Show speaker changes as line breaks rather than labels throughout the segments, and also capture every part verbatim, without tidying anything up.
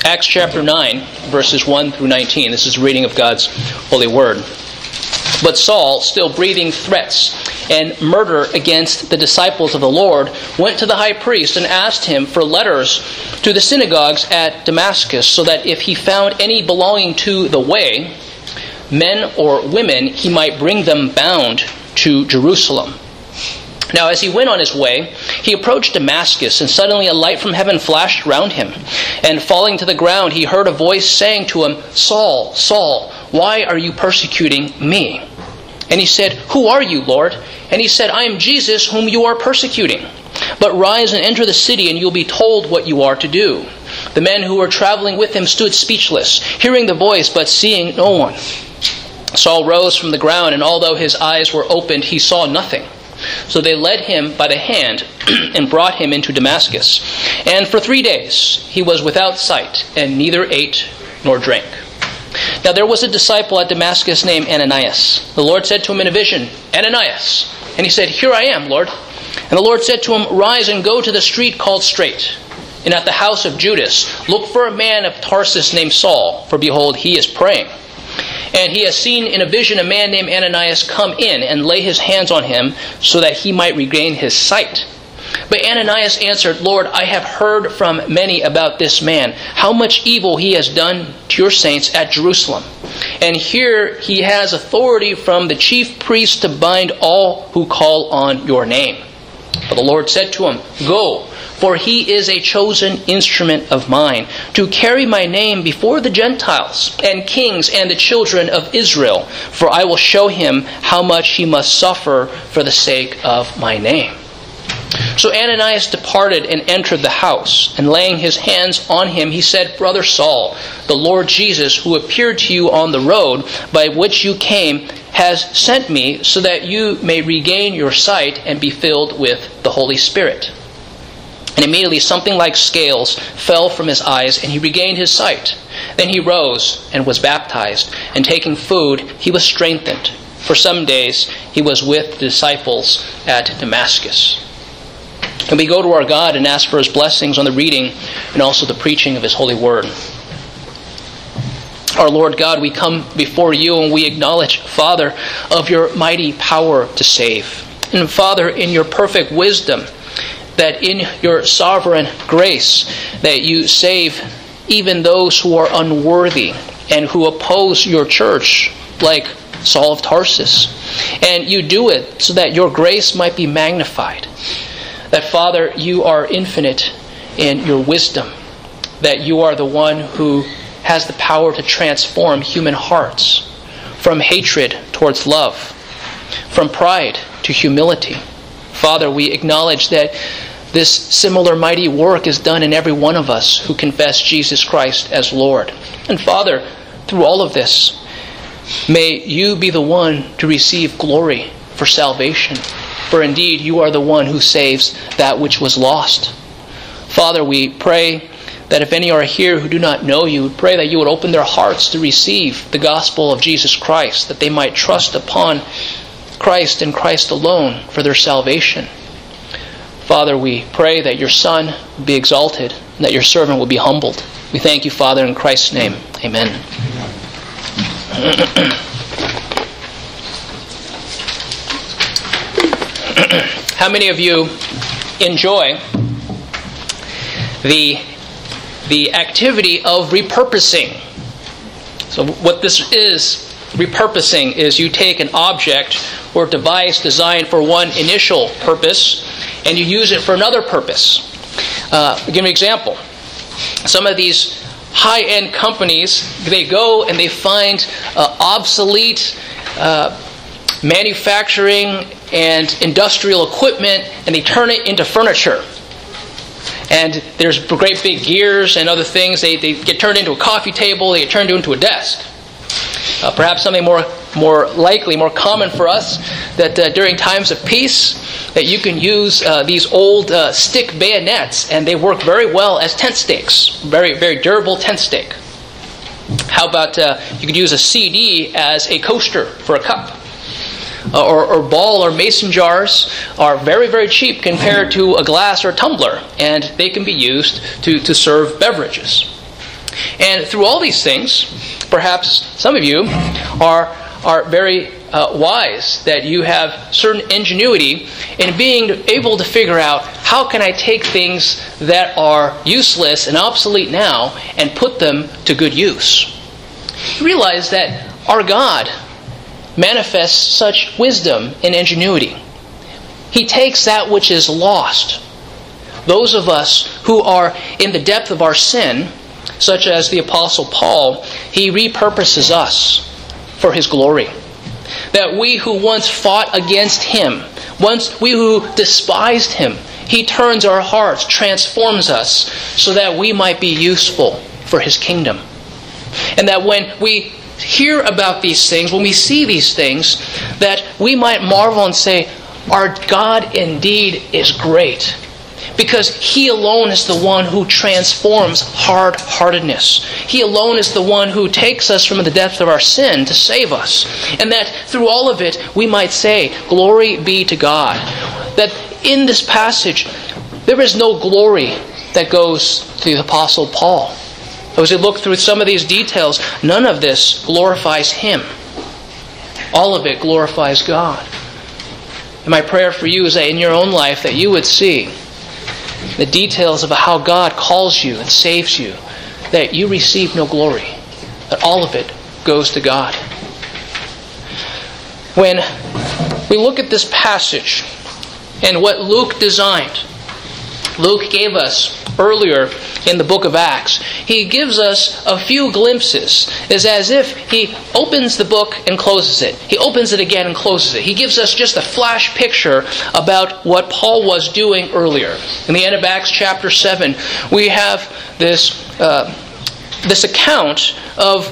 Acts chapter nine, verses one through nineteen. This is a reading of God's holy word. But Saul, still breathing threats and murder against the disciples of the Lord, went to the high priest and asked him for letters to the synagogues at Damascus, so that if he found any belonging to the way, men or women, he might bring them bound to Jerusalem. Now, as he went on his way, he approached Damascus, and suddenly a light from heaven flashed round him. And falling to the ground, he heard a voice saying to him, "Saul, Saul, why are you persecuting me?" And he said, "Who are you, Lord?" And he said, "I am Jesus, whom you are persecuting. But rise and enter the city, and you'll be told what you are to do." The men who were traveling with him stood speechless, hearing the voice, but seeing no one. Saul rose from the ground, and although his eyes were opened, he saw nothing. So they led him by the hand and brought him into Damascus. And for three days he was without sight, and neither ate nor drank. Now there was a disciple at Damascus named Ananias. The Lord said to him in a vision, "Ananias." And he said, "Here I am, Lord." And the Lord said to him, "Rise and go to the street called Straight, and at the house of Judas look for a man of Tarsus named Saul, for behold, he is praying. And he has seen in a vision a man named Ananias come in and lay his hands on him so that he might regain his sight." But Ananias answered, "Lord, I have heard from many about this man, how much evil he has done to your saints at Jerusalem. And here he has authority from the chief priests to bind all who call on your name." But the Lord said to him, "Go, for he is a chosen instrument of mine, to carry my name before the Gentiles and kings and the children of Israel. For I will show him how much he must suffer for the sake of my name." So Ananias departed and entered the house, and laying his hands on him, he said, "Brother Saul, the Lord Jesus, who appeared to you on the road by which you came, has sent me so that you may regain your sight and be filled with the Holy Spirit." And immediately something like scales fell from his eyes, and he regained his sight. Then he rose and was baptized, and taking food, he was strengthened. For some days he was with the disciples at Damascus. And we go to our God and ask for his blessings on the reading and also the preaching of his holy word. Our Lord God, we come before you and we acknowledge, Father, of your mighty power to save. And Father, in your perfect wisdom, that in your sovereign grace, that you save even those who are unworthy and who oppose your church, like Saul of Tarsus. And you do it so that your grace might be magnified. That, Father, you are infinite in your wisdom. That you are the one who has the power to transform human hearts from hatred towards love, from pride to humility. Father, we acknowledge that this similar mighty work is done in every one of us who confess Jesus Christ as Lord. And Father, through all of this, may you be the one to receive glory for salvation. For indeed, you are the one who saves that which was lost. Father, we pray that if any are here who do not know you, we pray that you would open their hearts to receive the gospel of Jesus Christ, that they might trust upon Christ and Christ alone for their salvation. Father, we pray that your Son will be exalted and that your servant will be humbled. We thank you, Father, in Christ's name. Amen. How many of you enjoy the, the activity of repurposing? So what this is, repurposing, is you take an object or device designed for one initial purpose and you use it for another purpose. Uh, I'll give you an example. Some of these high-end companies, they go and they find uh, obsolete uh, manufacturing and industrial equipment, and they turn it into furniture. And there's great big gears and other things. They, they get turned into a coffee table, they get turned into a desk. Uh, perhaps something more more likely, more common for us, that uh, during times of peace, that you can use uh, these old uh, stick bayonets, and they work very well as tent stakes. Very, very durable tent stake. How about uh, you could use a C D as a coaster for a cup? Uh, or, or ball or mason jars are very, very cheap compared to a glass or a tumbler, and they can be used to, to serve beverages. And through all these things, perhaps some of you are, are very uh, wise, that you have certain ingenuity in being able to figure out, how can I take things that are useless and obsolete now and put them to good use? You realize that our God manifests such wisdom and ingenuity. He takes that which is lost. Those of us who are in the depth of our sin, such as the Apostle Paul, he repurposes us for his glory. That we who once fought against him, once we who despised him, he turns our hearts, transforms us, so that we might be useful for his kingdom. And that when we hear about these things, when we see these things, that we might marvel and say, our God indeed is great. Because he alone is the one who transforms hard-heartedness. He alone is the one who takes us from the depths of our sin to save us. And that through all of it, we might say, glory be to God. That in this passage, there is no glory that goes to the Apostle Paul. As we look through some of these details, none of this glorifies him. All of it glorifies God. And my prayer for you is that in your own life, that you would see the details of how God calls you and saves you, that you receive no glory, that all of it goes to God. When we look at this passage and what Luke designed, Luke gave us earlier in the book of Acts, he gives us a few glimpses. It's as if he opens the book and closes it. He opens it again and closes it. He gives us just a flash picture about what Paul was doing earlier. In the end of Acts chapter seven, we have this uh, this account of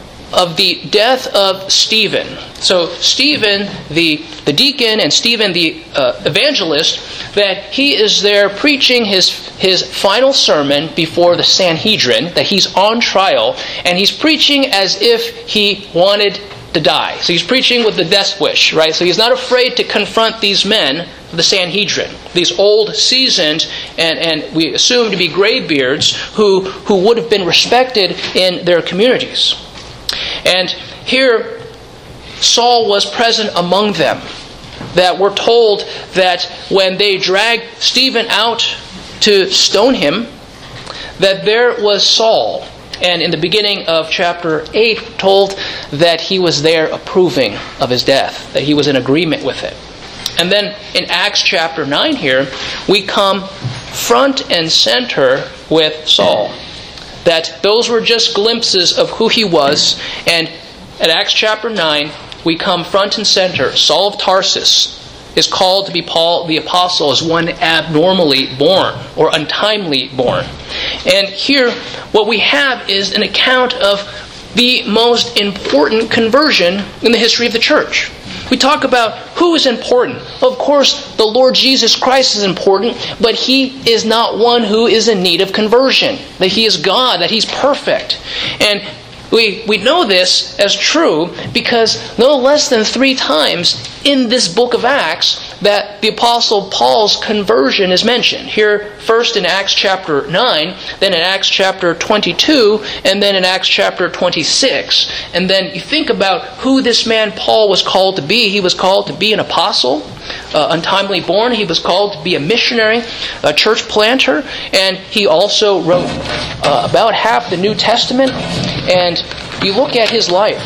of the death of Stephen. So Stephen, the, the deacon, and Stephen, the uh, evangelist, that he is there preaching his, his final sermon before the Sanhedrin, that he's on trial, and he's preaching as if he wanted to die. So he's preaching with the death wish, right? So he's not afraid to confront these men, the Sanhedrin, these old, seasoned, and, and we assume to be graybeards, who, who would have been respected in their communities. And here, Saul was present among them. That we're told that when they dragged Stephen out to stone him, that there was Saul. And in the beginning of chapter eight, told that he was there approving of his death, that he was in agreement with it. And then in Acts chapter nine here, we come front and center with Saul. That those were just glimpses of who he was. And at Acts chapter nine, we come front and center. Saul of Tarsus is called to be Paul the Apostle as one abnormally born or untimely born. And here, what we have is an account of the most important conversion in the history of the church. We talk about who is important. Of course, the Lord Jesus Christ is important, but He is not one who is in need of conversion. That He is God, that He's perfect. And we, we know this as true because no less than three times in this book of Acts that the Apostle Paul's conversion is mentioned. Here, first in Acts chapter nine, then in Acts chapter twenty-two, and then in Acts chapter twenty-six. And then you think about who this man Paul was called to be. He was called to be an apostle, uh, untimely born. He was called to be a missionary, a church planter, and he also wrote uh, about half the New Testament. And you look at his life,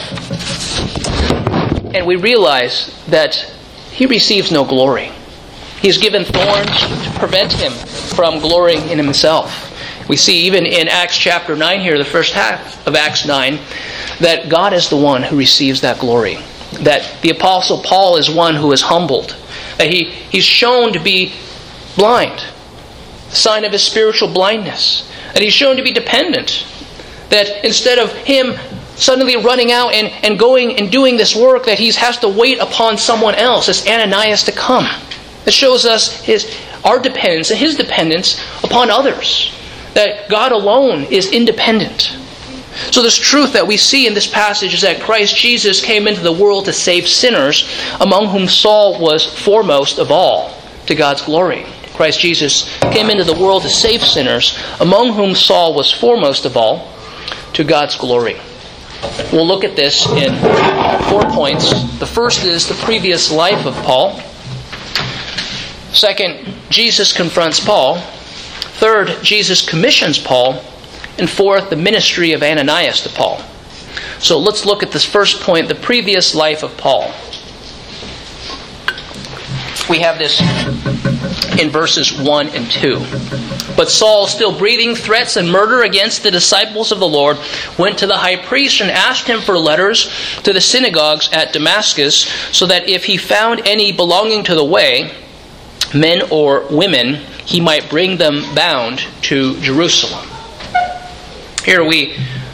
and we realize that he receives no glory. He's given thorns to prevent him from glorying in himself. We see even in Acts chapter nine here, the first half of Acts nine, that God is the one who receives that glory. That the Apostle Paul is one who is humbled. That he, he's shown to be blind, sign of his spiritual blindness. That he's shown to be dependent. That instead of him suddenly running out and, and going and doing this work, that he has to wait upon someone else, as Ananias, to come. It shows us his our dependence and his dependence upon others. That God alone is independent. So this truth that we see in this passage is that Christ Jesus came into the world to save sinners, among whom Saul was foremost of all, to God's glory. Christ Jesus came into the world to save sinners, among whom Saul was foremost of all, to God's glory. We'll look at this in four points. The first is the previous life of Paul. Second, Jesus confronts Paul. Third, Jesus commissions Paul. And fourth, the ministry of Ananias to Paul. So let's look at this first point, the previous life of Paul. We have this in verses one and two. But Saul, still breathing threats and murder against the disciples of the Lord, went to the high priest and asked him for letters to the synagogues at Damascus, so that if he found any belonging to the way, men or women, he might bring them bound to Jerusalem. Here we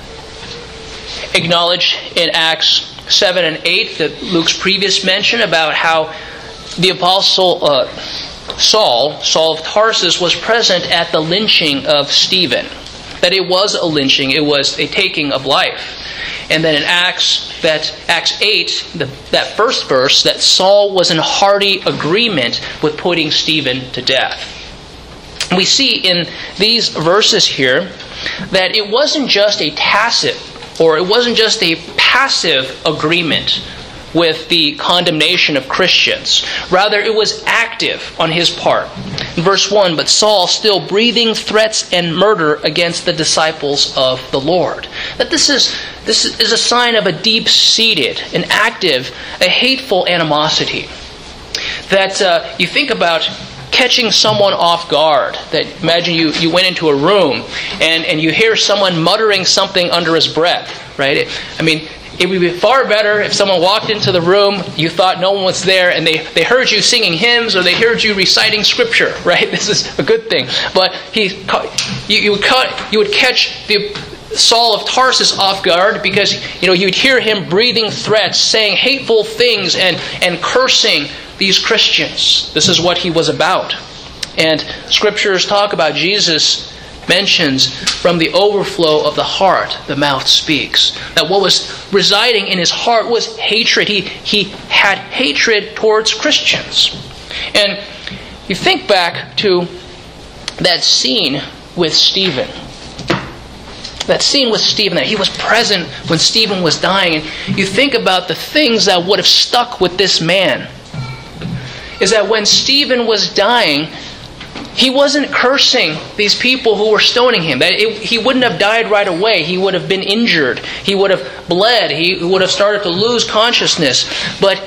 acknowledge in Acts seven and eight that Luke's previous mention about how the apostle uh, Saul, Saul of Tarsus, was present at the lynching of Stephen. That it was a lynching, it was a taking of life. And then in Acts, that Acts eight, the, that first verse, that Saul was in hearty agreement with putting Stephen to death. We see in these verses here that it wasn't just a tacit, or it wasn't just a passive agreement with the condemnation of Christians. Rather, it was active on his part. In verse one, but Saul, still breathing threats and murder against the disciples of the Lord. That this is this is a sign of a deep-seated, an active, a hateful animosity. That uh, you think about catching someone off guard. That imagine you, you went into a room and, and you hear someone muttering something under his breath, right? It, I mean, it would be far better if someone walked into the room, you thought no one was there, and they, they heard you singing hymns or they heard you reciting scripture, right? This is a good thing. But he, you, you, would, cut, you would catch the Saul of Tarsus off guard because you know you'd hear him breathing threats, saying hateful things, and, and cursing these Christians. This is what he was about. And scriptures talk about Jesus mentions from the overflow of the heart, the mouth speaks. That what was residing in his heart was hatred. He, he had hatred towards Christians. And you think back to that scene with Stephen. That scene with Stephen, that he was present when Stephen was dying. And you think about the things that would have stuck with this man. Is that when Stephen was dying, he wasn't cursing these people who were stoning him. That it, he wouldn't have died right away. He would have been injured. He would have bled. He would have started to lose consciousness. But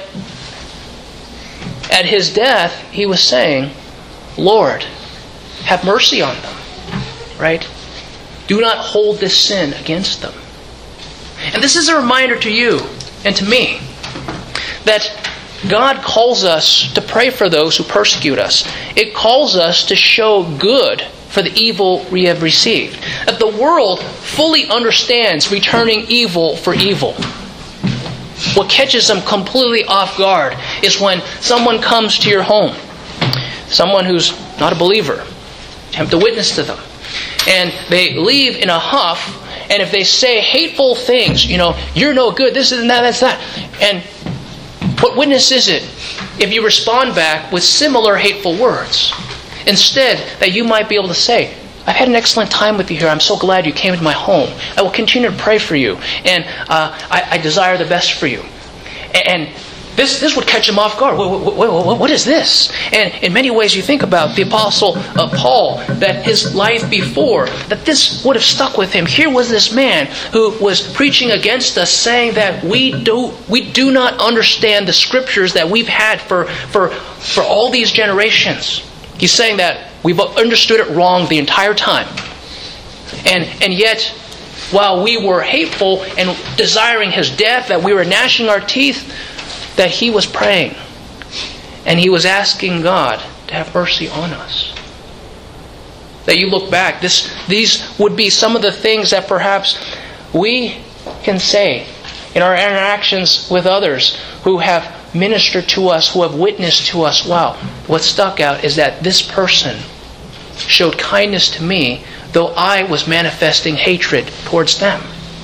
at his death, he was saying, Lord, have mercy on them. Right? Do not hold this sin against them. And this is a reminder to you and to me that God calls us to pray for those who persecute us. It calls us to show good for the evil we have received. That the world fully understands returning evil for evil. What catches them completely off guard is when someone comes to your home, someone who's not a believer, attempt to witness to them, and they leave in a huff, and if they say hateful things, you know, you're no good, this is that, that's that, and what witness is it if you respond back with similar hateful words? Instead, that you might be able to say, I've had an excellent time with you here. I'm so glad you came to my home. I will continue to pray for you. And uh, I, I desire the best for you. And this this would catch him off guard. What, what, what, what is this? And in many ways you think about the Apostle uh, Paul, that his life before, that this would have stuck with him. Here was this man who was preaching against us, saying that we do we do not understand the scriptures that we've had for, for, for all these generations. He's saying that we've understood it wrong the entire time. And and yet, while we were hateful and desiring his death, that we were gnashing our teeth, that he was praying. And he was asking God to have mercy on us. That you look back, this these would be some of the things that perhaps we can say in our interactions with others who have ministered to us, who have witnessed to us. Wow, what stuck out is that this person showed kindness to me, though I was manifesting hatred towards them.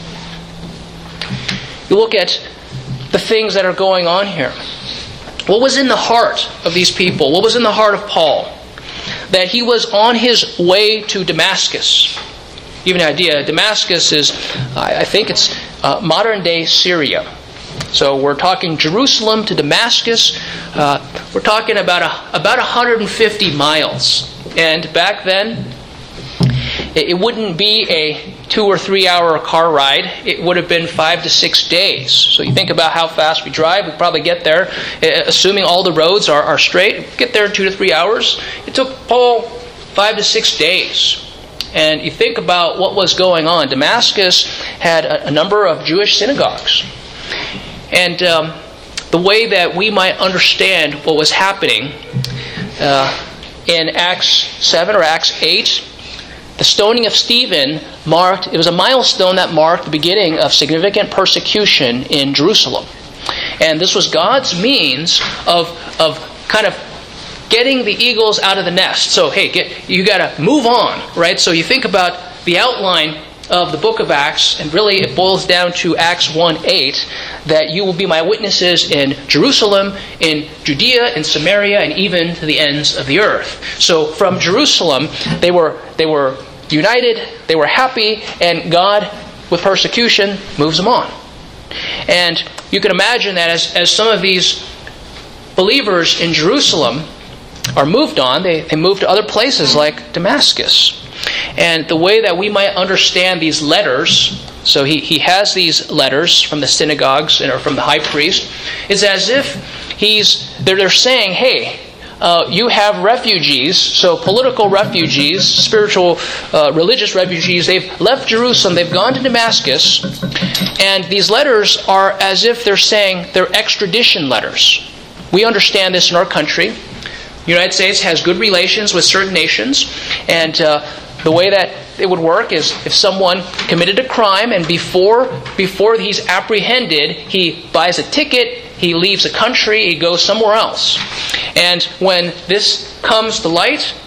You look at the things that are going on here. What was in the heart of these people? What was in the heart of Paul? That he was on his way to Damascus. give you an idea, Damascus is, I think it's uh, modern-day Syria. So we're talking Jerusalem to Damascus. Uh, we're talking about a, about one hundred fifty miles. And back then, it, it wouldn't be a two or three hour car ride. It would have been five to six days. So you think about how fast we drive. We probably get there, assuming all the roads are, are straight, get there in two to three hours. It took Paul five to six days. And you think about what was going on. Damascus had a, a number of Jewish synagogues. And um, the way that we might understand what was happening uh, in Acts seven or Acts eight, the stoning of Stephen marked, it was a milestone that marked the beginning of significant persecution in Jerusalem. And this was God's means of, of kind of getting the eagles out of the nest. So, hey, get, you got to move on, right? So you think about the outline of the book of Acts, and really it boils down to Acts one eight, that you will be my witnesses in Jerusalem, in Judea, in Samaria, and even to the ends of the earth. So from Jerusalem, they were they were united, they were happy, and God, with persecution, moves them on. And you can imagine that as, as some of these believers in Jerusalem are moved on, they, they move to other places like Damascus. And the way that we might understand these letters, so he, he has these letters from the synagogues or from the high priest, is as if he's they're, they're saying, hey, uh, you have refugees, so political refugees, spiritual, uh, religious refugees, they've left Jerusalem, they've gone to Damascus, and these letters are as if they're saying they're extradition letters. We understand this in our country. The United States has good relations with certain nations, and uh, the way that it would work is if someone committed a crime and before before he's apprehended, he buys a ticket, he leaves the country, he goes somewhere else. And when this comes to light,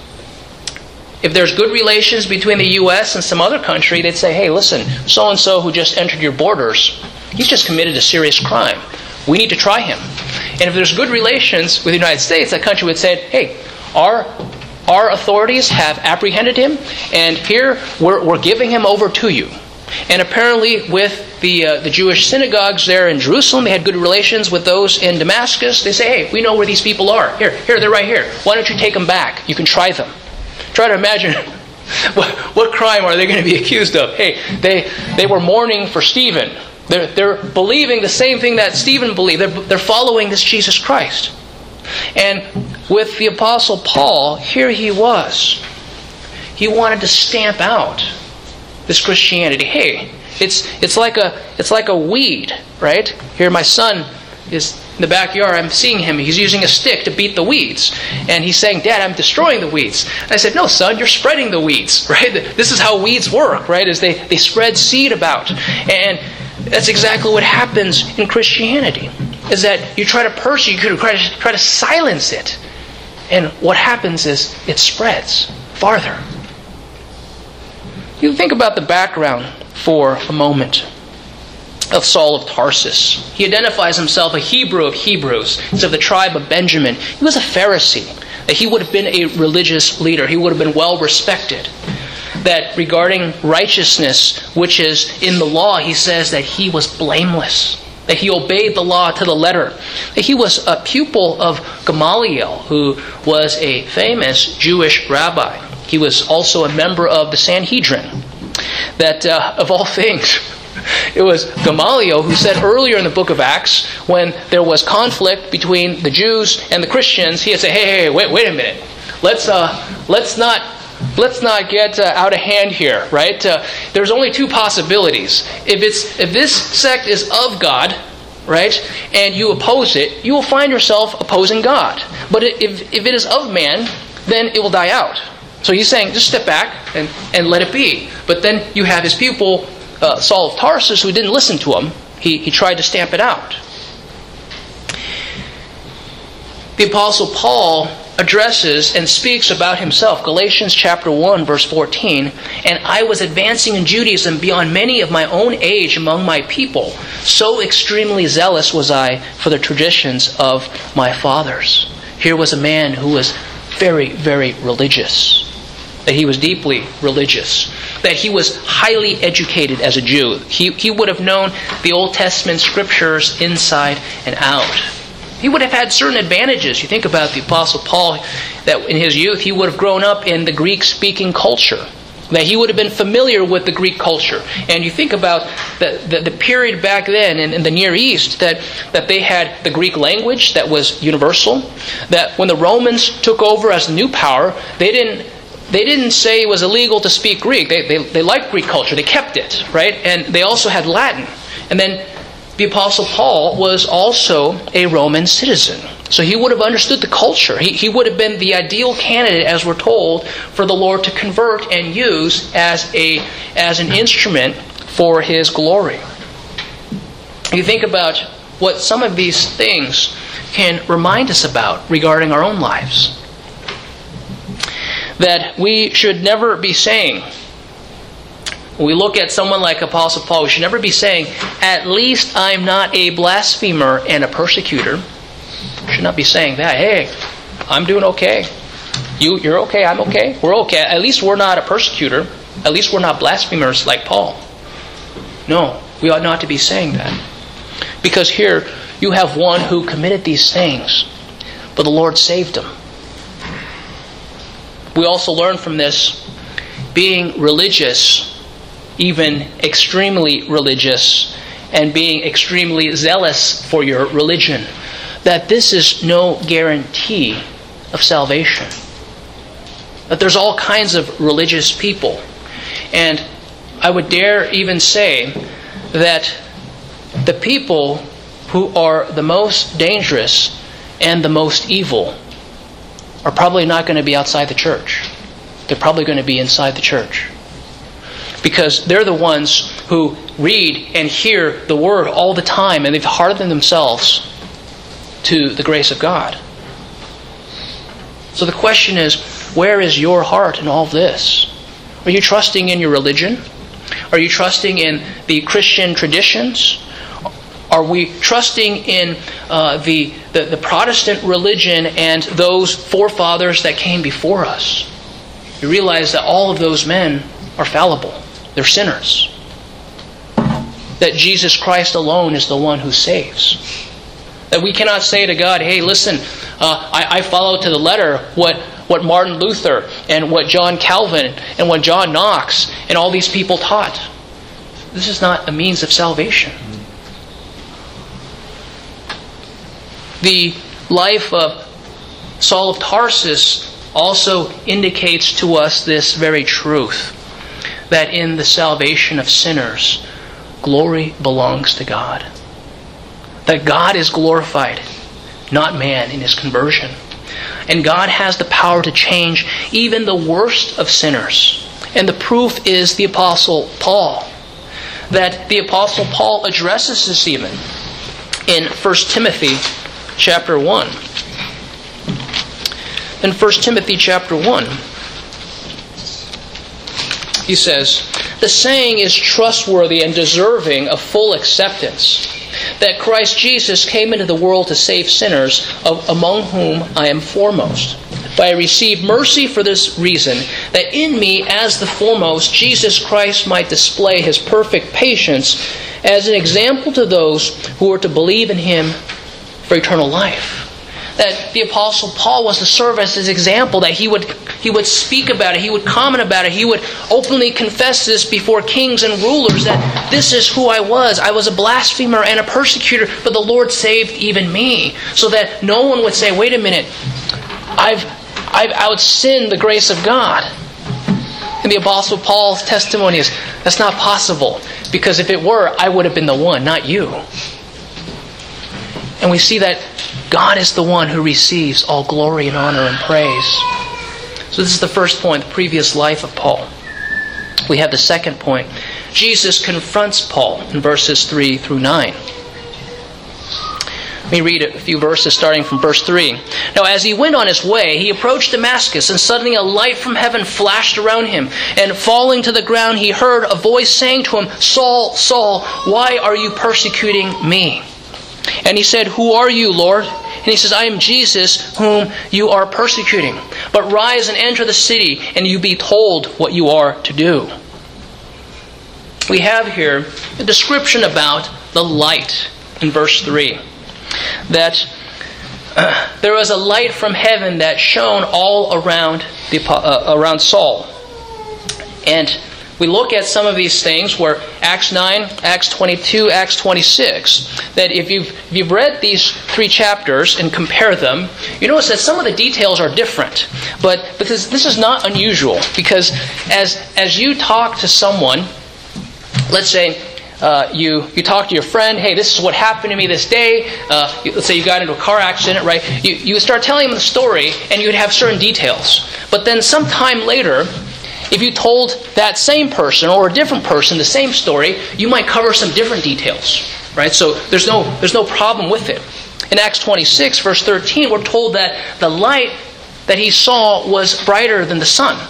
if there's good relations between the U S and some other country, they'd say, hey, listen, so-and-so who just entered your borders, he's just committed a serious crime. We need to try him. And if there's good relations with the United States, that country would say, hey, our our authorities have apprehended him, and here we're, we're giving him over to you. And apparently with the uh, the Jewish synagogues there in Jerusalem, they had good relations with those in Damascus. They say, hey, we know where these people are. Here, here, they're right here. Why don't you take them back? You can try them. Try to imagine what, what crime are they going to be accused of? Hey, they, they were mourning for Stephen. They're, they're believing the same thing that Stephen believed. They're, they're following this Jesus Christ. And with the Apostle Paul, here he was. He wanted to stamp out this Christianity. Hey, it's it's like a it's like a weed, right? Here my son is in the backyard. I'm seeing him. He's using a stick to beat the weeds. And he's saying, Dad, I'm destroying the weeds. And I said, no, son, you're spreading the weeds, right? This is how weeds work, right? Is they, they spread seed about. And that's exactly what happens in Christianity. Is that you try to persecute, you try to, try to silence it. And what happens is it spreads farther. You think about the background for a moment of Saul of Tarsus. He identifies himself a Hebrew of Hebrews. He's of the tribe of Benjamin. He was a Pharisee. He would have been a religious leader. He would have been well respected. That regarding righteousness, which is in the law, he says that he was blameless. That he obeyed the law to the letter. That he was a pupil of Gamaliel, who was a famous Jewish rabbi. He was also a member of the Sanhedrin. That uh, of all things, it was Gamaliel who said earlier in the book of Acts, when there was conflict between the Jews and the Christians, he had said, hey, hey, hey wait, wait a minute. Let's uh, let's not let's not get uh, out of hand here, right? Uh, there's only two possibilities. If it's if this sect is of God, right, and you oppose it, you will find yourself opposing God. But if if it is of man, then it will die out. So he's saying, just step back and, and let it be. But then you have his pupil, uh, Saul of Tarsus, who didn't listen to him. He, he tried to stamp it out. The Apostle Paul addresses and speaks about himself. Galatians chapter one, verse fourteen. And I was advancing in Judaism beyond many of my own age among my people. So extremely zealous was I for the traditions of my fathers. Here was a man who was very, very religious. that he was deeply religious, that he was highly educated as a Jew. He, he would have known the Old Testament scriptures inside and out. He would have had certain advantages. You think about the Apostle Paul, that in his youth he would have grown up in the Greek-speaking culture, that he would have been familiar with the Greek culture. And you think about the, the, the period back then in, in the Near East, that, that they had the Greek language that was universal, that when the Romans took over as the new power, they didn't They didn't say it was illegal to speak Greek. They, they, they liked Greek culture. They kept it, right? And they also had Latin. And then the Apostle Paul was also a Roman citizen. So he would have understood the culture. He, he would have been the ideal candidate, as we're told, for the Lord to convert and use as, a, as an instrument for His glory. You think about what some of these things can remind us about regarding our own lives. That we should never be saying, when we look at someone like Apostle Paul, we should never be saying, at least I'm not a blasphemer and a persecutor. We should not be saying that. Hey, I'm doing okay. You, you're okay, I'm okay. We're okay. At least we're not a persecutor. At least we're not blasphemers like Paul. No, we ought not to be saying that. Because here you have one who committed these things, but the Lord saved him. We also learn from this, being religious, even extremely religious, and being extremely zealous for your religion, that this is no guarantee of salvation. That there's all kinds of religious people. And I would dare even say that the people who are the most dangerous and the most evil are probably not going to be outside the church. They're probably going to be inside the church. Because they're the ones who read and hear the Word all the time, and they've hardened themselves to the grace of God. So the question is, where is your heart in all of this? Are you trusting in your religion? Are you trusting in the Christian traditions? Are we trusting in uh, the, the, the Protestant religion and those forefathers that came before us? You realize that all of those men are fallible. They're sinners. That Jesus Christ alone is the one who saves. That we cannot say to God, hey, listen, uh, I, I follow to the letter what, what Martin Luther and what John Calvin and what John Knox and all these people taught. This is not a means of salvation. The life of Saul of Tarsus also indicates to us this very truth, that in the salvation of sinners, glory belongs to God. That God is glorified, not man, in his conversion. And God has the power to change even the worst of sinners. And the proof is the Apostle Paul. That the Apostle Paul addresses this even in First Timothy chapter one. In First Timothy chapter one, he says, "The saying is trustworthy and deserving of full acceptance, that Christ Jesus came into the world to save sinners, of, among whom I am foremost. But I received mercy for this reason, that in me, as the foremost, Jesus Christ might display His perfect patience as an example to those who are to believe in Him for eternal life." That the Apostle Paul was to serve as his example, that he would he would speak about it, he would comment about it, he would openly confess this before kings and rulers, that this is who I was. I was a blasphemer and a persecutor, but the Lord saved even me. So that no one would say, wait a minute, I've, I've outsinned the grace of God. And the Apostle Paul's testimony is, that's not possible, because if it were, I would have been the one, not you. And we see that God is the one who receives all glory and honor and praise. So this is the first point, the previous life of Paul. We have the second point. Jesus confronts Paul in verses three through nine. Let me read a few verses starting from verse three. "Now as he went on his way, he approached Damascus, and suddenly a light from heaven flashed around him. And falling to the ground, he heard a voice saying to him, 'Saul, Saul, why are you persecuting me?' And he said, 'Who are you, Lord?' And he says, I am Jesus whom you are persecuting. But rise and enter the city, and you be told what you are to do. We have here a description about the light in verse three. That uh, there was a light from heaven that shone all around the uh, around Saul. And we look at some of these things where Acts nine, Acts twenty-two, Acts twenty-six, that if you've, if you've read these three chapters and compare them, you notice that some of the details are different. But because this is not unusual, because as as you talk to someone, let's say uh, you you talk to your friend, hey, this is what happened to me this day. Uh, let's say you got into a car accident, right? You you would start telling them the story, and you would have certain details. But then sometime later, if you told that same person or a different person the same story, you might cover some different details, right? So there's no there's no problem with it. In Acts twenty-six, verse thirteen, we're told that the light that he saw was brighter than the sun.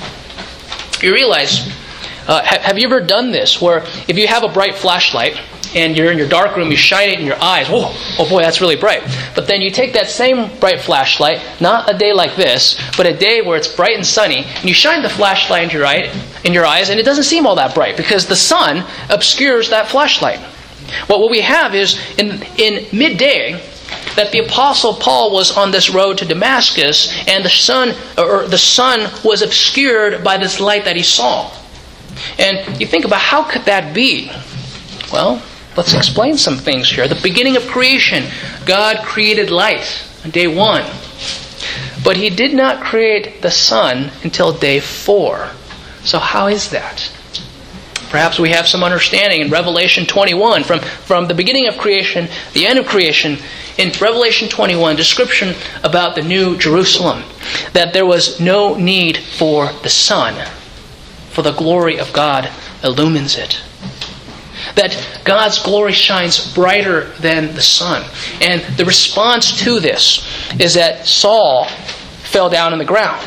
You realize, uh, have you ever done this, where if you have a bright flashlight and you're in your dark room, you shine it in your eyes, whoa, oh boy, that's really bright. But then you take that same bright flashlight, not a day like this, but a day where it's bright and sunny, and you shine the flashlight into your eye, in your eyes, and it doesn't seem all that bright because the sun obscures that flashlight. Well, what we have is in in midday that the Apostle Paul was on this road to Damascus, and the sun or the sun was obscured by this light that he saw. And you think about, how could that be? Well, let's explain some things here. At the beginning of creation, God created light on day one. But He did not create the sun until day four. So how is that? Perhaps we have some understanding in Revelation twenty-one, from, from the beginning of creation, the end of creation. In Revelation twenty-one, description about the New Jerusalem, that there was no need for the sun, for the glory of God illumines it. That God's glory shines brighter than the sun. And the response to this is that Saul fell down on the ground.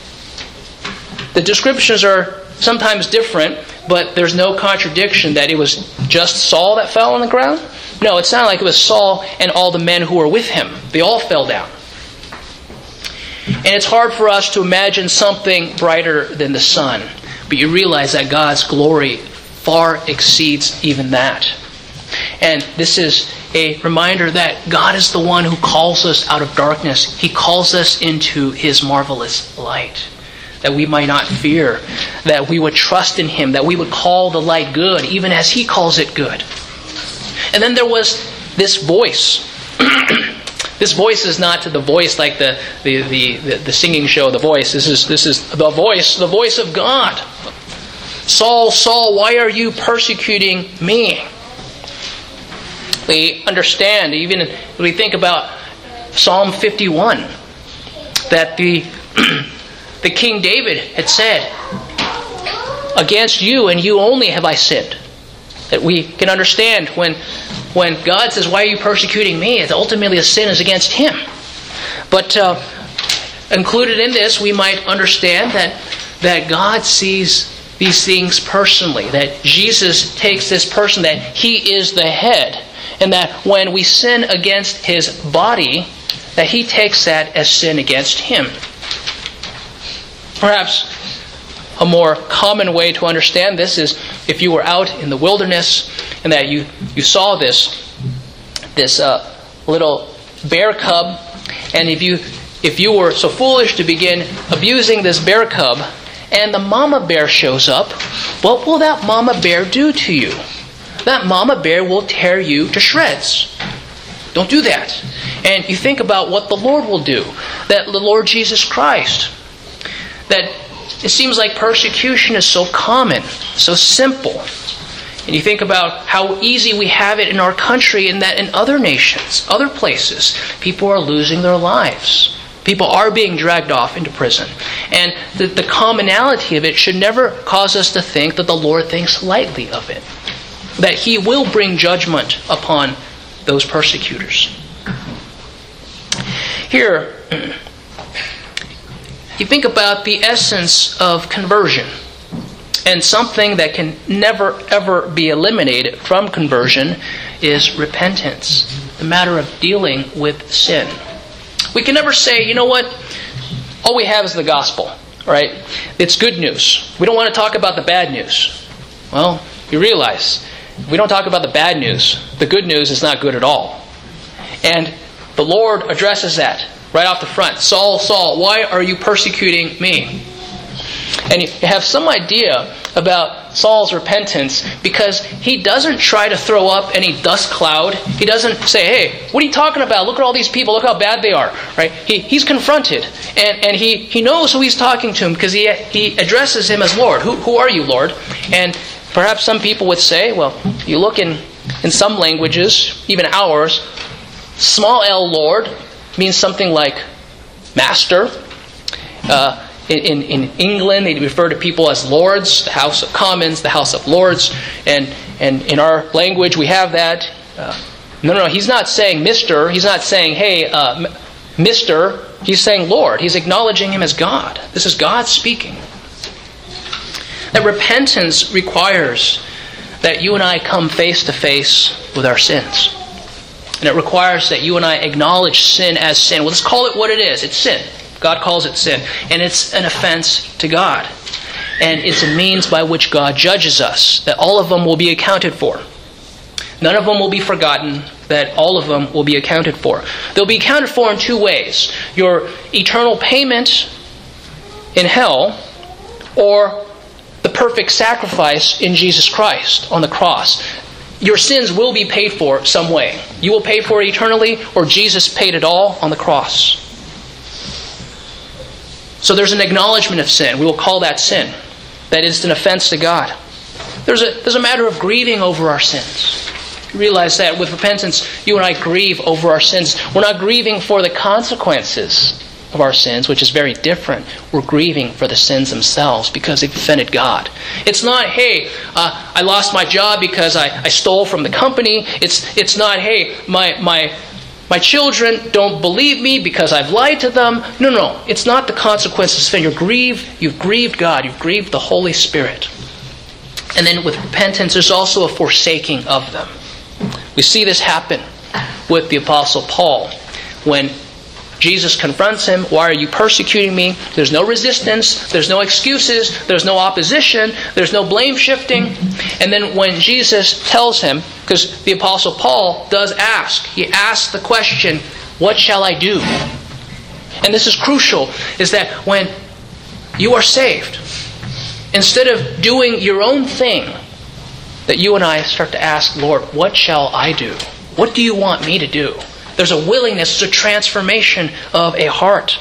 The descriptions are sometimes different, but there's no contradiction that it was just Saul that fell on the ground. No, it sounded like it was Saul and all the men who were with him. They all fell down. And it's hard for us to imagine something brighter than the sun. But you realize that God's glory far exceeds even that. And this is a reminder that God is the one who calls us out of darkness. He calls us into His marvelous light. That we might not fear. That we would trust in Him. That we would call the light good, even as He calls it good. And then there was this voice. This voice is not the voice like the, the, the, the, the singing show, The Voice. This is, this is the voice, the voice of God. Saul, Saul, why are you persecuting me? We understand, even if we think about Psalm fifty-one, that the, the King David had said, against you and you only have I sinned. That we can understand when, when God says, why are you persecuting me? It's ultimately a sin is against Him. But uh, included in this, we might understand that, that God sees these things personally. That Jesus takes this person, that He is the head. And that when we sin against His body, that He takes that as sin against Him. Perhaps a more common way to understand this is if you were out in the wilderness and that you, you saw this this uh, little bear cub, and if you if you were so foolish to begin abusing this bear cub, and the mama bear shows up, what will that mama bear do to you? That mama bear will tear you to shreds. Don't do that. And you think about what the Lord will do. That the Lord Jesus Christ, that it seems like persecution is so common, so simple. And you think about how easy we have it in our country, and that in other nations, other places, people are losing their lives. People are being dragged off into prison. And the, the commonality of it should never cause us to think that the Lord thinks lightly of it. That He will bring judgment upon those persecutors. Here, you think about the essence of conversion. And something that can never, ever be eliminated from conversion is repentance. The matter of dealing with sin. We can never say, you know what, all we have is the gospel, right? It's good news. We don't want to talk about the bad news. Well, you realize, if we don't talk about the bad news, the good news is not good at all. And the Lord addresses that right off the front. Saul, Saul, why are you persecuting me? And you have some idea about Saul's repentance because he doesn't try to throw up any dust cloud. He doesn't say, hey, what are you talking about? Look at all these people. Look how bad they are. Right? He, he's confronted. And, and he, he knows who he's talking to him because he, he addresses him as Lord. Who, who are you, Lord? And perhaps some people would say, well, you look in, in some languages, even ours, small L Lord means something like master. Uh, In, in England, they refer to people as lords, the House of Commons, the House of Lords. And, and in our language, we have that. Uh, no, no, no, he's not saying Mister He's not saying, hey, uh, Mister He's saying Lord. He's acknowledging him as God. This is God speaking. That repentance requires that you and I come face to face with our sins. And it requires that you and I acknowledge sin as sin. Well, let's call it what it is. It's sin. God calls it sin. And it's an offense to God. And it's a means by which God judges us. That all of them will be accounted for. None of them will be forgotten. That all of them will be accounted for. They'll be accounted for in two ways. Your eternal payment in hell, or the perfect sacrifice in Jesus Christ on the cross. Your sins will be paid for some way. You will pay for it eternally, or Jesus paid it all on the cross. So there's an acknowledgement of sin. We will call that sin. That is an offense to God. There's a, there's a matter of grieving over our sins. You realize that with repentance, you and I grieve over our sins. We're not grieving for the consequences of our sins, which is very different. We're grieving for the sins themselves because they've offended God. It's not, hey, uh, I lost my job because I, I stole from the company. It's it's not, hey, my my my children don't believe me because I've lied to them. No, no, it's not the consequences of sin. You're grieved, you've grieved God, you've grieved the Holy Spirit. And then with repentance, there's also a forsaking of them. We see this happen with the Apostle Paul when Jesus confronts him. Why are you persecuting me? There's no resistance. There's no excuses. There's no opposition. There's no blame shifting. And then when Jesus tells him, because the Apostle Paul does ask, he asks the question, what shall I do? And this is crucial, is that when you are saved, instead of doing your own thing, that you and I start to ask, Lord, what shall I do? What do you want me to do? There's a willingness, there's a transformation of a heart.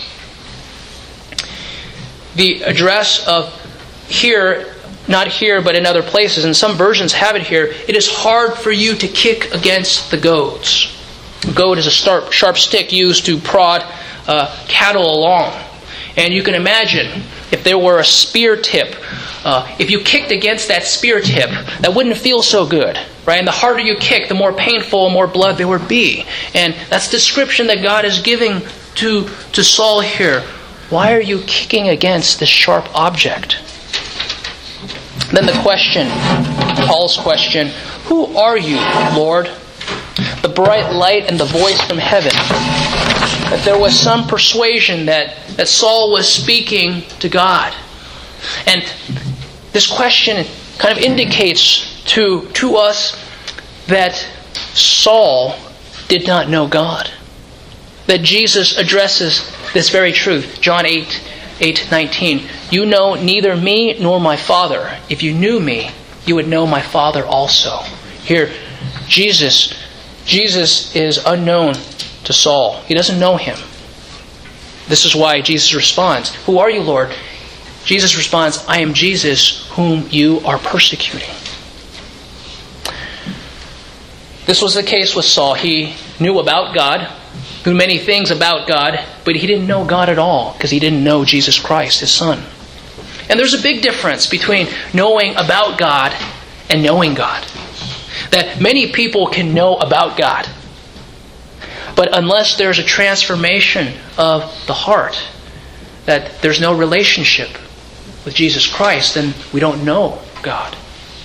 The address of here, not here, but in other places, and some versions have it here, it is hard for you to kick against the goads. A goad is a sharp, sharp stick used to prod uh, cattle along. And you can imagine if there were a spear tip, uh, if you kicked against that spear tip, that wouldn't feel so good. Right? And the harder you kick, the more painful and more blood there would be. And that's the description that God is giving to, to Saul here. Why are you kicking against this sharp object? Then the question, Paul's question, who are you, Lord? The bright light and the voice from heaven. That there was some persuasion that, that Saul was speaking to God. And this question kind of indicates to, to us that Saul did not know God. That Jesus addresses this very truth. John eight, eight nineteen. You know neither me nor my Father. If you knew me, you would know my Father also. Here, Jesus, Jesus is unknown to Saul. He doesn't know him. This is why Jesus responds, who are you, Lord? Jesus responds, I am Jesus whom you are persecuting. This was the case with Saul. He knew about God, knew many things about God, but he didn't know God at all because he didn't know Jesus Christ, his Son. And there's a big difference between knowing about God and knowing God. That many people can know about God, but unless there's a transformation of the heart, that there's no relationship. with Jesus Christ, then we don't know God.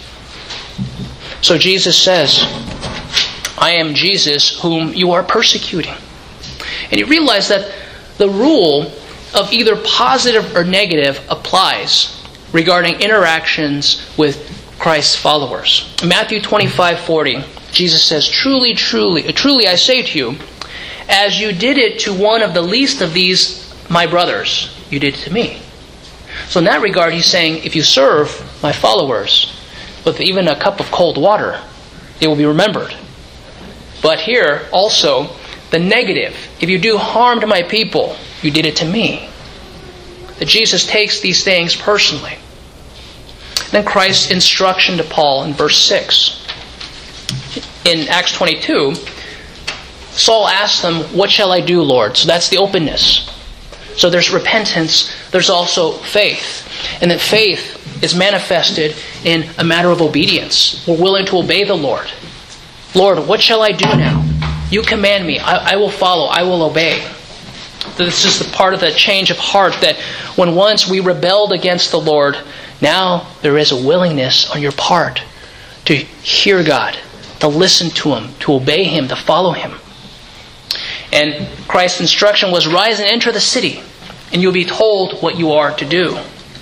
So Jesus says, I am Jesus whom you are persecuting. And you realize that the rule of either positive or negative applies regarding interactions with Christ's followers. In Matthew twenty-five forty, Jesus says, Truly, truly, truly I say to you, as you did it to one of the least of these my brothers, you did it to me. So in that regard, he's saying, if you serve my followers with even a cup of cold water, it will be remembered. But here, also, the negative. If you do harm to my people, you did it to me. That Jesus takes these things personally. Then Christ's instruction to Paul in verse six. In Acts twenty-two, Saul asked them, what shall I do, Lord? So that's the openness. So there's repentance, there's also faith. And that faith is manifested in a matter of obedience. We're willing to obey the Lord. Lord, what shall I do now? You command me. I, I will follow. I will obey. This is the part of the change of heart that when once we rebelled against the Lord, now there is a willingness on your part to hear God, to listen to Him, to obey Him, to follow Him. And Christ's instruction was, rise and enter the city, and you'll be told what you are to do.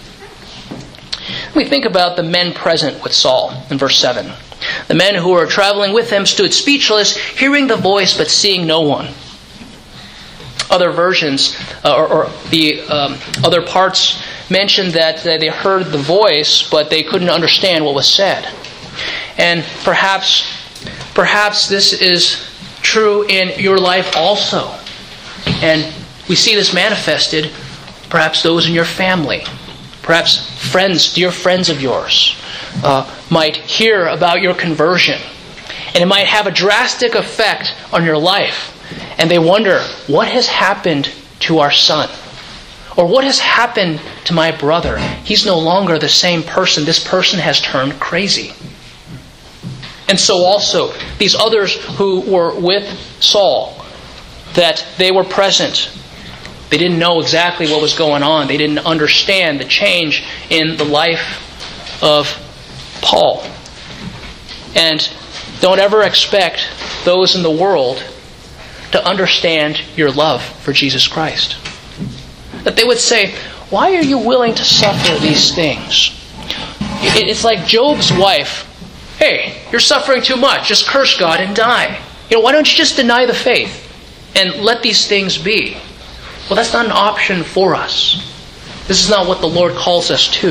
We think about the men present with Saul in verse seven. The men who were traveling with him stood speechless, hearing the voice but seeing no one. Other versions, uh, or, or the um, other parts mention that they heard the voice, but they couldn't understand what was said. And perhaps, perhaps this is true in your life also. And we see this manifested, perhaps those in your family, perhaps friends, dear friends of yours, uh, might hear about your conversion. And it might have a drastic effect on your life. And they wonder, what has happened to our son? Or what has happened to my brother? He's no longer the same person. This person has turned crazy. And so also, these others who were with Saul, that they were present. They didn't know exactly what was going on. They didn't understand the change in the life of Paul. And don't ever expect those in the world to understand your love for Jesus Christ. That they would say, why are you willing to suffer these things? It's like Job's wife. Hey, you're suffering too much. Just curse God and die. You know, why don't you just deny the faith and let these things be? Well, that's not an option for us. This is not what the Lord calls us to.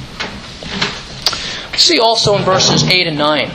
See also in verses eight and nine.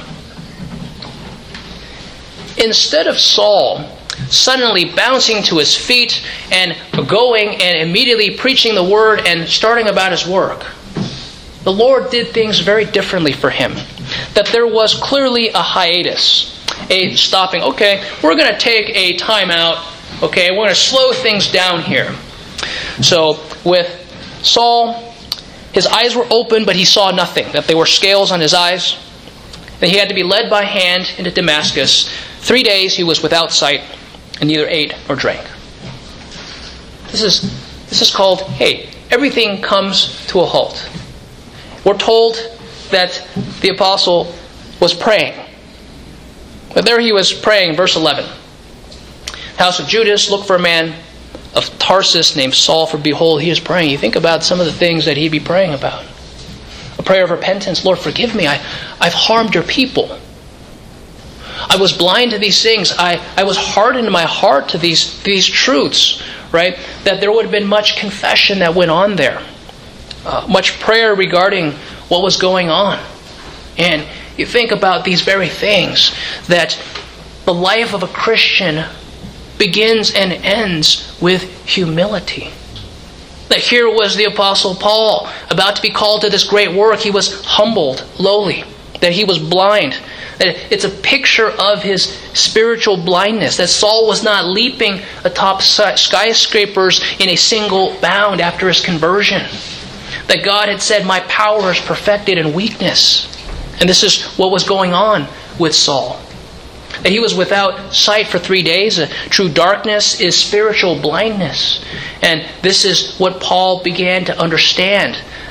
Instead of Saul suddenly bouncing to his feet and going and immediately preaching the word and starting about his work, the Lord did things very differently for him. That there was clearly a hiatus, a stopping. Okay, we're going to take a time out. Okay, we're going to slow things down here. So with Saul, his eyes were open, but he saw nothing. That there were scales on his eyes. That he had to be led by hand into Damascus. Three days he was without sight and neither ate nor drank. This is this is called, hey, everything comes to a halt. We're told that the apostle was praying. But there he was praying, verse eleven. House of Judas, look for a man of Tarsus named Saul, for behold, he is praying. You think about some of the things that he'd be praying about. A prayer of repentance. Lord, forgive me. I, I've harmed your people. I was blind to these things. I, I was hardened in my heart to these, these truths, right? That there would have been much confession that went on there. Uh, much prayer regarding what was going on. And you think about these very things, that the life of a Christian begins and ends with humility. That here was the Apostle Paul, about to be called to this great work. He was humbled, lowly, that he was blind. That it's a picture of his spiritual blindness. That Saul was not leaping atop skyscrapers in a single bound after his conversion. That God had said, my power is perfected in weakness. And this is what was going on with Saul. That he was without sight for three days. A true darkness is spiritual blindness. And this is what Paul began to understand.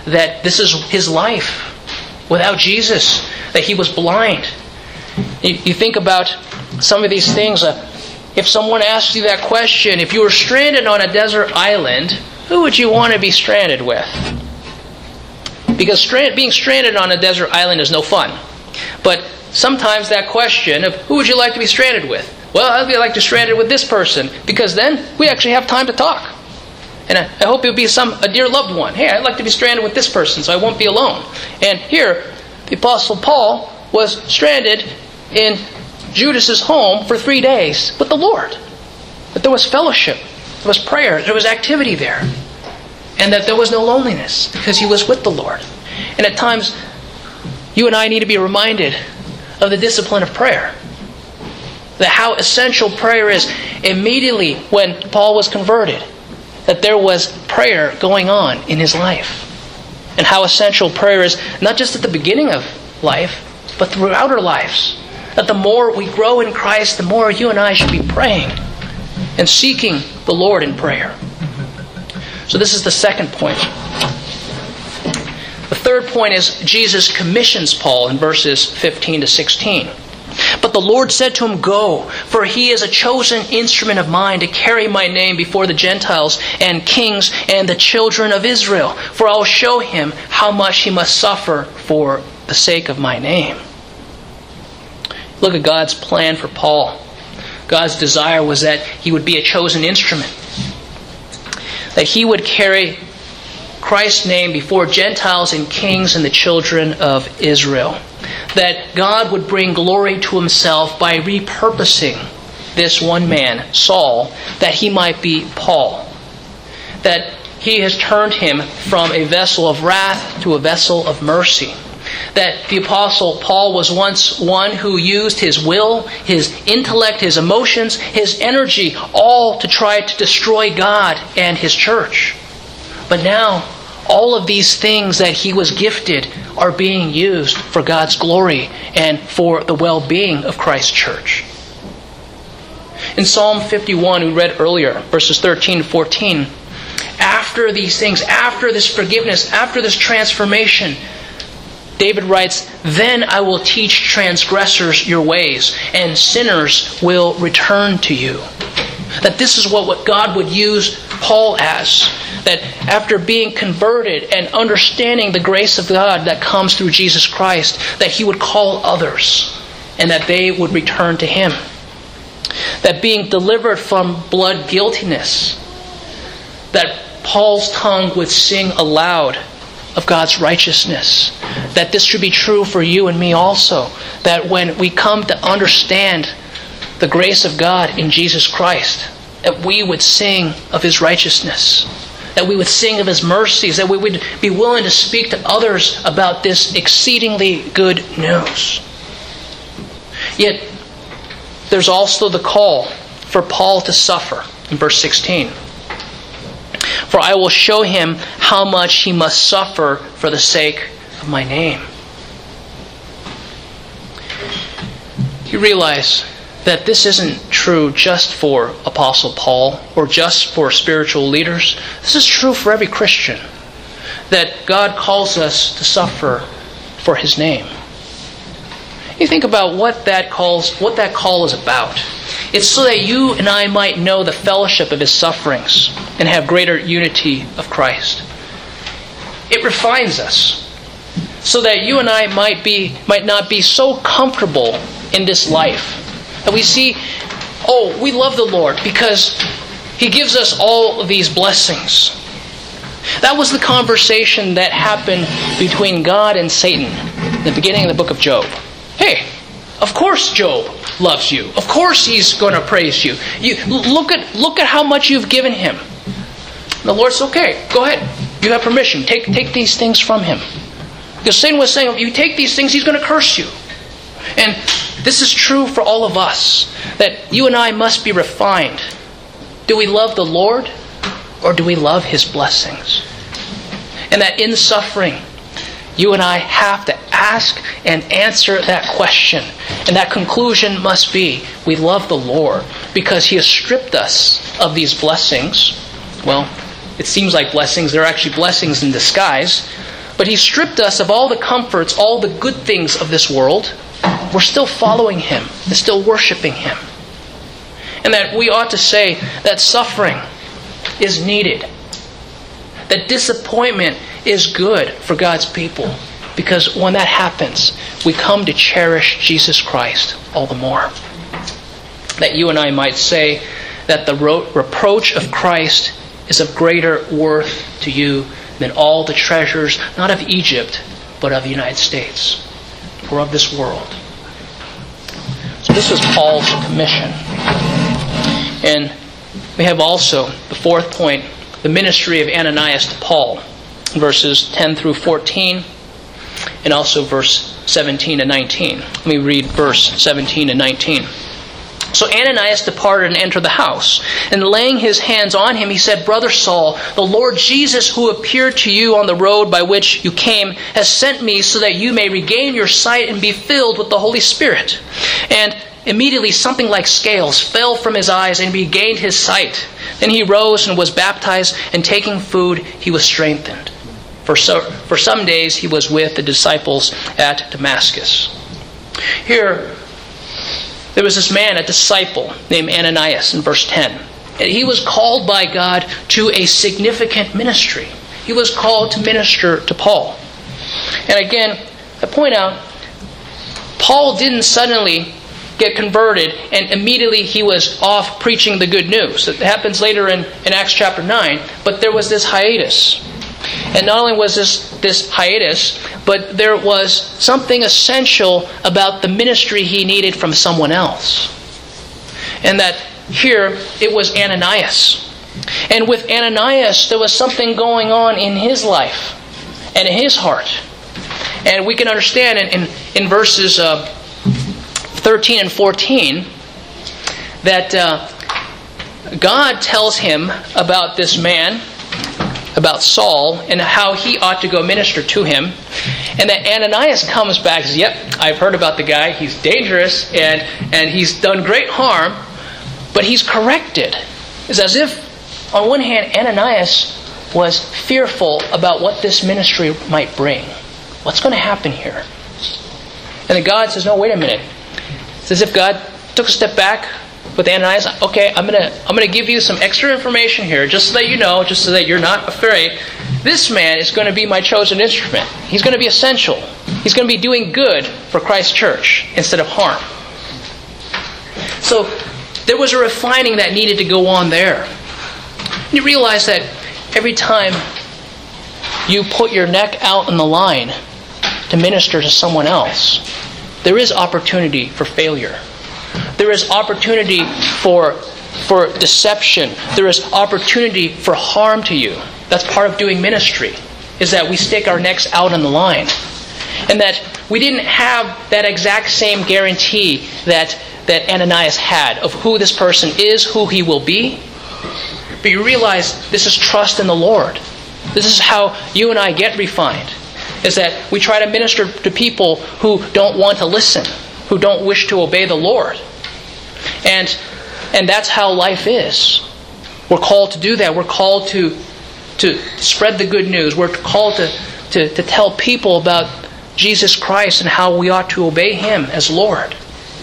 that this is his life without Jesus, that he was blind. You, you think about some of these things. Uh, if someone asked you that question, if you were stranded on a desert island, who would you want to be stranded with? Because strand, being stranded on a desert island is no fun. But sometimes that question of who would you like to be stranded with? Well, I'd like to be stranded with this person, because then we actually have time to talk. And I, I hope it would be some a dear loved one. Hey, I'd like to be stranded with this person so I won't be alone. And here, the Apostle Paul was stranded in Judas's home for three days with the Lord. But there was fellowship, there was prayer, there was activity there. And that there was no loneliness because he was with the Lord. And at times, you and I need to be reminded of the discipline of prayer. That how essential prayer is. Immediately when Paul was converted, that there was prayer going on in his life. And how essential prayer is, not just at the beginning of life, but throughout our lives. That the more we grow in Christ, the more you and I should be praying and seeking the Lord in prayer. So this is the second point. The third point is Jesus commissions Paul in verses fifteen to sixteen. But the Lord said to him, "Go, for he is a chosen instrument of mine to carry my name before the Gentiles and kings and the children of Israel. For I will show him how much he must suffer for the sake of my name." Look at God's plan for Paul. God's desire was that he would be a chosen instrument. That he would carry Christ's name before Gentiles and kings and the children of Israel. That God would bring glory to himself by repurposing this one man, Saul, that he might be Paul. That he has turned him from a vessel of wrath to a vessel of mercy. That the Apostle Paul was once one who used his will, his intellect, his emotions, his energy, all to try to destroy God and his church. But now, all of these things that he was gifted are being used for God's glory and for the well-being of Christ's church. In Psalm fifty-one, we read earlier, verses thirteen to fourteen, after these things, after this forgiveness, after this transformation, David writes, "Then I will teach transgressors your ways, and sinners will return to you." That this is what, what God would use Paul as. That after being converted and understanding the grace of God that comes through Jesus Christ, that he would call others and that they would return to him. That being delivered from blood guiltiness, that Paul's tongue would sing aloud of God's righteousness. That this should be true for you and me also. That when we come to understand the grace of God in Jesus Christ, that we would sing of his righteousness. That we would sing of his mercies. That we would be willing to speak to others about this exceedingly good news. Yet, there's also the call for Paul to suffer in verse sixteen. "For I will show him how much he must suffer for the sake of my name." You realize that this isn't true just for Apostle Paul or just for spiritual leaders. This is true for every Christian. That God calls us to suffer for his name. You think about what that calls, what that call is about. It's so that you and I might know the fellowship of his sufferings and have greater unity of Christ. It refines us so that you and I might be might not be so comfortable in this life. That we see, oh, we love the Lord because he gives us all of these blessings. That was the conversation that happened between God and Satan in the beginning of the book of Job. Hey, of course Job loves you. Of course he's going to praise you. You look at look at how much you've given him. The Lord said, okay, go ahead. You have permission. Take take these things from him. Because Satan was saying, if you take these things, he's going to curse you. And this is true for all of us. That you and I must be refined. Do we love the Lord? Or do we love his blessings? And that in suffering, you and I have to ask and answer that question. And that conclusion must be, we love the Lord because he has stripped us of these blessings. Well, it seems like blessings. They're actually blessings in disguise. But He stripped us of all the comforts, all the good things of this world. We're still following Him and still worshiping Him. And that we ought to say that suffering is needed. That disappointment is good for God's people. Because when that happens, we come to cherish Jesus Christ all the more. That you and I might say that the reproach of Christ is of greater worth to you than all the treasures, not of Egypt, but of the United States, or of this world. So this was Paul's commission. And we have also, the fourth point, the ministry of Ananias to Paul, verses ten through fourteen, and also verse seventeen and nineteen. Let me read verse seventeen and nineteen. So Ananias departed and entered the house. And laying his hands on him, he said, Brother Saul, the Lord Jesus, who appeared to you on the road by which you came, has sent me so that you may regain your sight and be filled with the Holy Spirit. And immediately something like scales fell from his eyes, and he regained his sight. Then he rose and was baptized, and taking food, he was strengthened. For, so, for some days he was with the disciples at Damascus. Here, there was this man, a disciple, named Ananias in verse ten. And he was called by God to a significant ministry. He was called to minister to Paul. And again, I point out, Paul didn't suddenly get converted and immediately he was off preaching the good news. It happens later in, in Acts chapter nine, but there was this hiatus. And not only was this, this hiatus, but there was something essential about the ministry he needed from someone else. And that here it was Ananias. And with Ananias, there was something going on in his life and in his heart. And we can understand in, in, in verses uh, thirteen and fourteen that uh, God tells him about this man, about Saul, and how he ought to go minister to him. And that Ananias comes back and says, yep, I've heard about the guy. He's dangerous and, and he's done great harm. But he's corrected. It's as if, on one hand, Ananias was fearful about what this ministry might bring. What's going to happen here? And then God says, no, wait a minute. It's as if God took a step back with Ananias. Okay, I'm gonna I'm gonna give you some extra information here, just so that you know, just so that you're not afraid. This man is going to be my chosen instrument. He's going to be essential. He's going to be doing good for Christ's church instead of harm. So there was a refining that needed to go on there. You realize that every time you put your neck out on the line to minister to someone else, there is opportunity for failure. There is opportunity for, for deception. There is opportunity for harm to you. That's part of doing ministry, is that we stick our necks out on the line. And that we didn't have that exact same guarantee that, that Ananias had of who this person is, who he will be. But you realize this is trust in the Lord. This is how you and I get refined, is that we try to minister to people who don't want to listen, who don't wish to obey the Lord. And and that's how life is. We're called to do that. We're called to to spread the good news. We're called to, to, to tell people about Jesus Christ and how we ought to obey Him as Lord.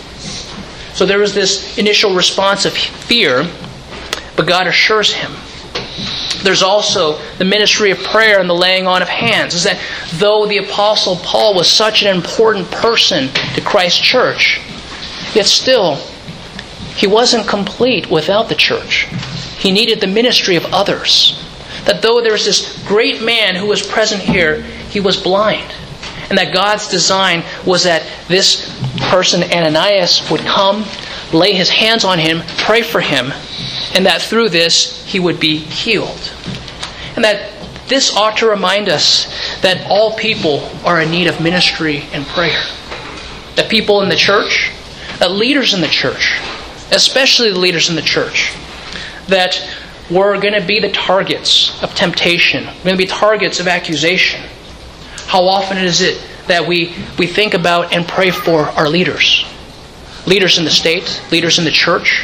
So there is this initial response of fear, but God assures him. There's also the ministry of prayer and the laying on of hands. Is that though the Apostle Paul was such an important person to Christ's church, yet still he wasn't complete without the church. He needed the ministry of others. That though there was this great man who was present here, he was blind. And that God's design was that this person, Ananias, would come, lay his hands on him, pray for him, and that through this he would be healed. And that this ought to remind us that all people are in need of ministry and prayer. That people in the church, that leaders in the church, especially the leaders in the church, that we're going to be the targets of temptation. We're going to be targets of accusation. How often is it that we, we think about and pray for our leaders? Leaders in the state, leaders in the church,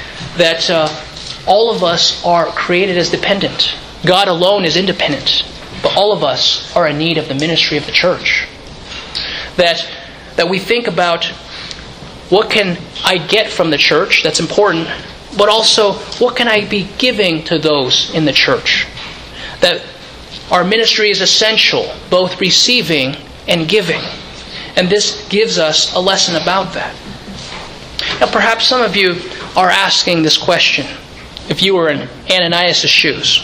that uh, all of us are created as dependent. God alone is independent. But all of us are in need of the ministry of the church. That, that we think about, what can I get from the church? That's important. But also, what can I be giving to those in the church? That our ministry is essential, both receiving and giving. And this gives us a lesson about that. Now perhaps some of you are asking this question. If you were in Ananias' shoes.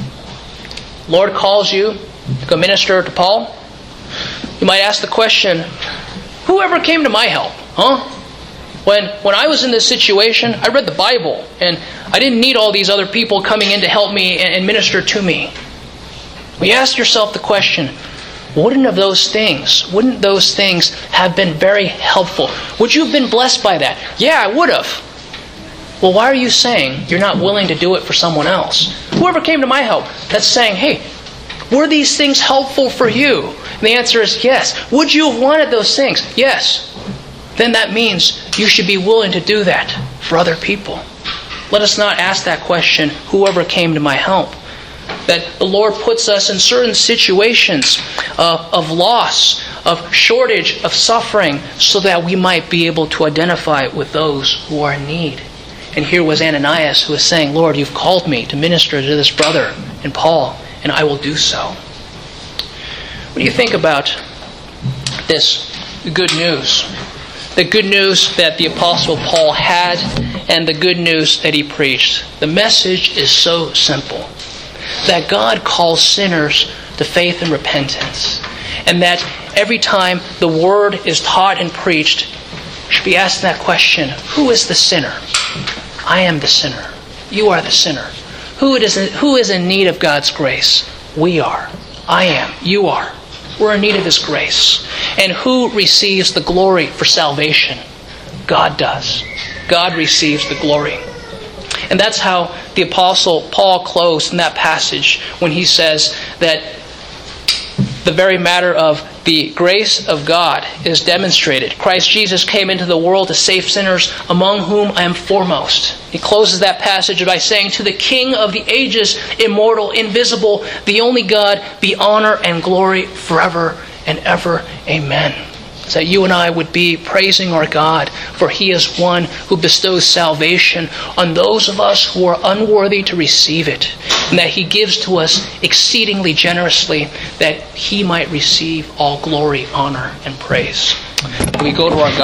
Lord calls you to go minister to Paul. You might ask the question, whoever came to my help? Huh? When, when I was in this situation, I read the Bible. And I didn't need all these other people coming in to help me and, and minister to me. Well, you ask yourself the question, wouldn't of those things, wouldn't those things have been very helpful? Would you have been blessed by that? Yeah, I would have. Well, why are you saying you're not willing to do it for someone else? Whoever came to my help, that's saying, hey, were these things helpful for you? And the answer is yes. Would you have wanted those things? Yes. Then that means you should be willing to do that for other people. Let us not ask that question, whoever came to my help. That the Lord puts us in certain situations uh, of loss, of shortage, of suffering, so that we might be able to identify with those who are in need. And here was Ananias who was saying, Lord, you've called me to minister to this brother and Paul, and I will do so. What do you think about this good news? The good news that the Apostle Paul had and the good news that he preached. The message is so simple. That God calls sinners to faith and repentance. And that every time the Word is taught and preached, you should be asked that question, who is the sinner? I am the sinner. You are the sinner. Who is in, who is in need of God's grace? We are. I am. You are. We're in need of His grace. And who receives the glory for salvation? God does. God receives the glory. And that's how the Apostle Paul closed in that passage when he says that the very matter of the grace of God is demonstrated. Christ Jesus came into the world to save sinners, among whom I am foremost. He closes that passage by saying, to the King of the ages, immortal, invisible, the only God, be honor and glory forever and ever. Amen. So that you and I would be praising our God, for He is one who bestows salvation on those of us who are unworthy to receive it, and that He gives to us exceedingly generously, that He might receive all glory, honor, and praise. We go to our God.